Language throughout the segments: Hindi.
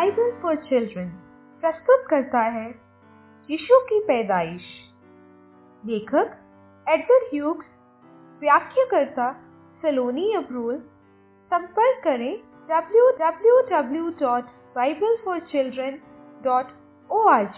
बाइबल फॉर चिल्ड्रन प्रस्तुत करता है यीशु की पैदाइश। लेखक एडगर ह्यूग्स, व्याख्याकर्ता सलोनी अब्रोल। संपर्क करें www.bibleforchildren.org।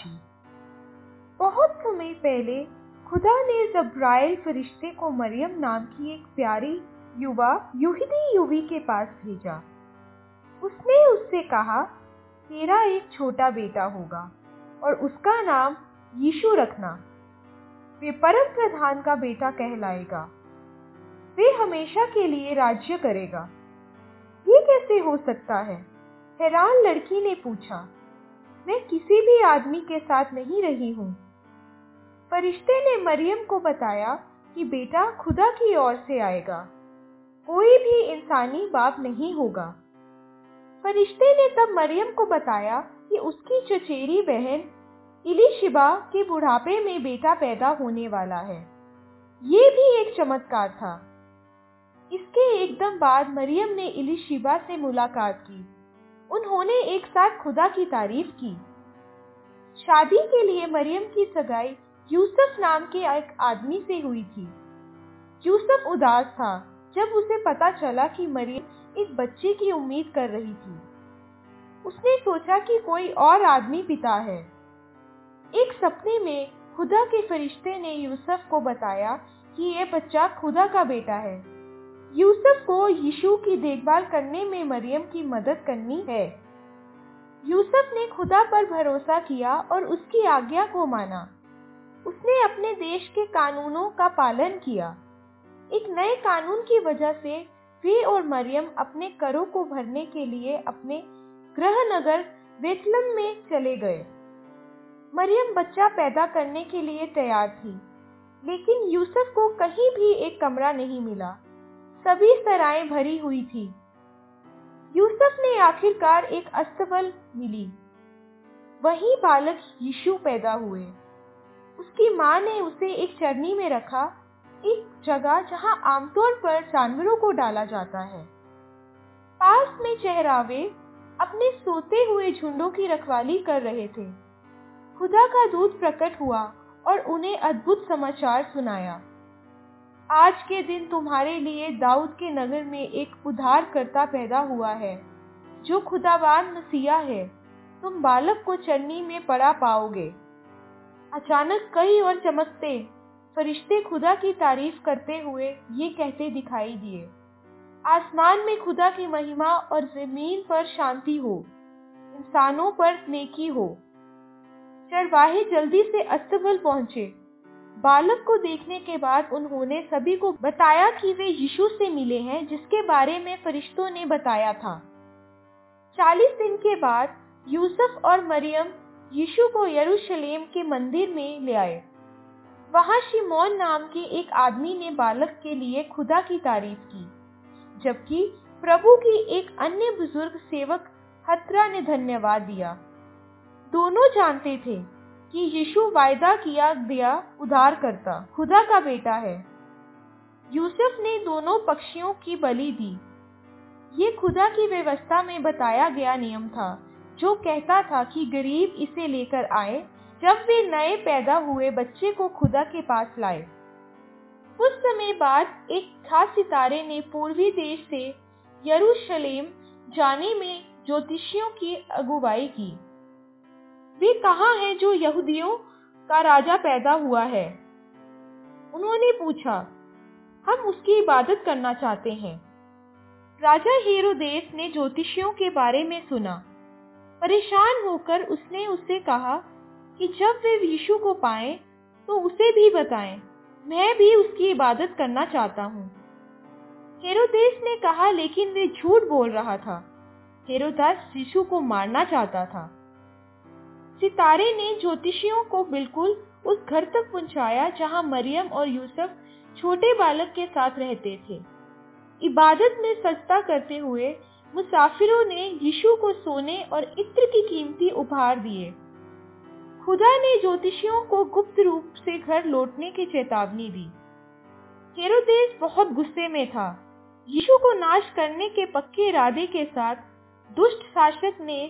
बहुत समय पहले खुदा ने जब्राइल फरिश्ते को मरियम नाम की एक प्यारी युवा यहूदी युवी के पास भेजा। उसने उससे कहा, तेरा एक छोटा बेटा होगा और उसका नाम यीशु रखना। वे परम प्रधान का बेटा कहलाएगा। वे हमेशा के लिए राज्य करेगा। ये कैसे हो सकता है? हैरान लड़की ने पूछा। मैं किसी भी आदमी के साथ नहीं रही हूँ। फरिश्ते ने मरियम को बताया कि बेटा खुदा की ओर से आएगा। कोई भी इंसानी बाप नहीं होगा। फरिश्ते ने तब मरियम को बताया कि उसकी चचेरी बहन इलीशिबा के बुढ़ापे में बेटा पैदा होने वाला है। ये भी एक चमत्कार था। इसके एकदम बाद मरियम ने इलीशिबा से मुलाकात की। उन्होंने एक साथ खुदा की तारीफ की। शादी के लिए मरियम की सगाई यूसुफ नाम के एक आदमी से हुई थी। यूसुफ उदास था जब उसे पता चला कि मरियम एक बच्चे की उम्मीद कर रही थी। उसने सोचा कि कोई और आदमी पिता है। एक सपने में खुदा के फरिश्ते ने यूसुफ को बताया कि यह बच्चा खुदा का बेटा है। यूसुफ को यीशु की देखभाल करने में मरियम की मदद करनी है। यूसुफ ने खुदा पर भरोसा किया और उसकी आज्ञा को माना। उसने अपने देश के कानूनों का पालन किया। एक नए कानून की वजह से वे और मरियम अपने करों को भरने के लिए अपने गृह नगर बेथलम में चले गए। मरियम बच्चा पैदा करने के लिए तैयार थी, लेकिन यूसुफ को कहीं भी एक कमरा नहीं मिला। सभी सराएं भरी हुई थी। यूसुफ ने आखिरकार एक अस्तबल मिली। वहीं बालक यीशु पैदा हुए। उसकी मां ने उसे एक चरनी में रखा, एक जगह जहां आमतौर पर जानवरों को डाला जाता है। पास में चेहरावे अपने सोते हुए झुंडों की रखवाली कर रहे थे। खुदा का दूत प्रकट हुआ और उन्हें अद्भुत समाचार सुनाया। आज के दिन तुम्हारे लिए दाऊद के नगर में एक उद्धारकर्ता पैदा हुआ है, जो खुदावान मसीहा है। तुम बालक को चरनी में पड़ा पाओगे। अचानक कई और चमकते फरिश्ते खुदा की तारीफ करते हुए ये कहते दिखाई दिए, आसमान में खुदा की महिमा और जमीन पर शांति हो, इंसानों पर नेकी हो। चरवाहे जल्दी से अस्तबल पहुंचे। बालक को देखने के बाद उन्होंने सभी को बताया कि वे यीशु से मिले हैं, जिसके बारे में फरिश्तों ने बताया था। 40 दिन के बाद यूसुफ और मरियम यीशु को यरूशलेम के मंदिर में ले आए। वहां शिमोन नाम के एक आदमी ने बालक के लिए खुदा की तारीफ की, जबकि प्रभु की एक अन्य बुजुर्ग सेवक हत्रा ने धन्यवाद दिया। दोनों जानते थे कि यीशु वायदा किया गया उद्धारकर्ता खुदा का बेटा है। यूसुफ ने दोनों पक्षियों की बलि दी। ये खुदा की व्यवस्था में बताया गया नियम था, जो कहता था कि गरीब इसे लेकर आए जब वे नए पैदा हुए बच्चे को खुदा के पास लाए। कुछ समय बाद एक खास सितारे ने पूर्वी देश से यरूशलेम जाने में ज्योतिषियों की अगुवाई की। वे कहाँ हैं जो यहूदियों का राजा पैदा हुआ है? उन्होंने पूछा। हम उसकी इबादत करना चाहते हैं। राजा हेरोदेस ने ज्योतिषियों के बारे में सुना। परेशान होकर उसने उससे कहा कि जब वे यीशु को पाएं तो उसे भी बताएं। मैं भी उसकी इबादत करना चाहता हूँ। हेरोदेस ने कहा, लेकिन वे झूठ बोल रहा था। हेरोदास यीशु को मारना चाहता था। सितारे ने ज्योतिषियों को बिल्कुल उस घर तक पहुंचाया जहां मरियम और यूसुफ छोटे बालक के साथ रहते थे। इबादत में सजदा करते हुए मुसाफिरों ने यीशु को सोने और इत्र की कीमती उपहार दिए। खुदा ने ज्योतिषियों को गुप्त रूप से घर लौटने की चेतावनी दी। हेरोदेस बहुत गुस्से में था। यीशु को नाश करने के पक्के इरादे के साथ दुष्ट शासक ने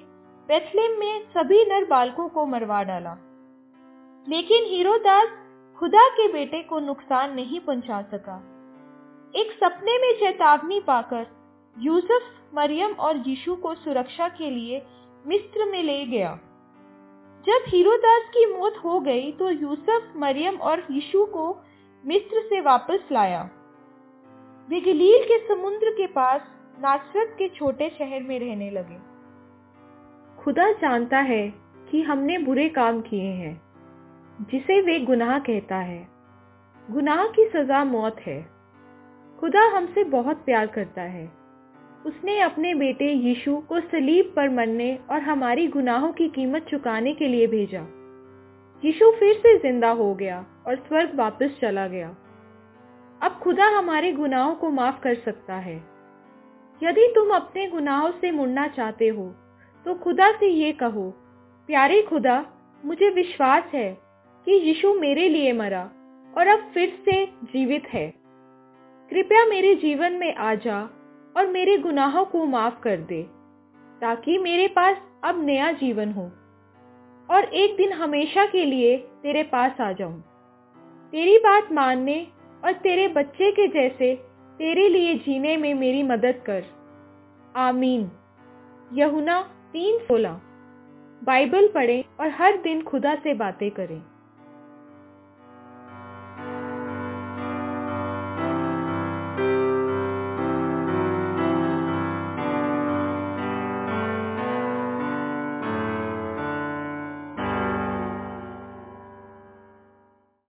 बेथलेम में सभी नर बालकों को मरवा डाला। लेकिन हेरोदास खुदा के बेटे को नुकसान नहीं पहुंचा सका। एक सपने में चेतावनी पाकर यूसुफ मरियम और यीशु को सुरक्षा के लिए मिस्र में ले गया। जब हेरोदास की मौत हो गई तो यूसुफ मरियम और यीशु को मिस्र से वापस लाया। वे गलील के समुद्र के पास नासरत के छोटे शहर में रहने लगे। खुदा जानता है कि हमने बुरे काम किए हैं, जिसे वे गुनाह कहता है। गुनाह की सजा मौत है। खुदा हमसे बहुत प्यार करता है। उसने अपने बेटे यीशु को सलीब पर मरने और हमारी गुनाहों की कीमत चुकाने के लिए भेजा। यीशु फिर से जिंदा हो गया और स्वर्ग वापस चला गया। अब खुदा हमारे गुनाहों को माफ कर सकता है। यदि तुम अपने गुनाहों से मुड़ना चाहते हो तो खुदा से ये कहो, प्यारे खुदा, मुझे विश्वास है कि यीशु मेरे लिए मरा और अब फिर से जीवित है। कृपया मेरे जीवन में आ जा और मेरे गुनाहों को माफ कर दे, ताकि मेरे पास अब नया जीवन हो और एक दिन हमेशा के लिए तेरे पास आ जाऊं। तेरी बात मानने और तेरे बच्चे के जैसे तेरे लिए जीने में मेरी मदद कर। आमीन। यूहन्ना 3:16। बाइबल पढ़ें और हर दिन खुदा से बातें करें।